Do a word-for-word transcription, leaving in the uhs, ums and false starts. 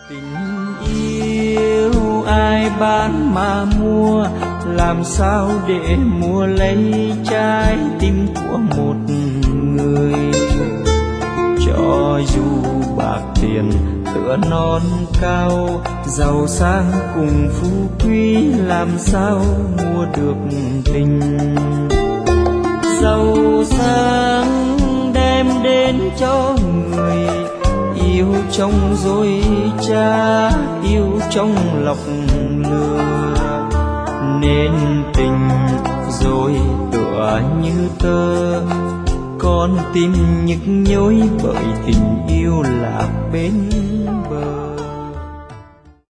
Tình yêu ai bán mà mua, làm sao để mua lấy trái tim của một người. Cho dù bạc tiền tựa non cao, giàu sang cùng phú quý, làm sao mua được tình. Giàu sang đem đến cho người, yêu trong dối trá, yêu trong lọc lừa, nên tình rồi tựa như tơ, con tim nhức nhối bởi tình yêu lạc bên bờ.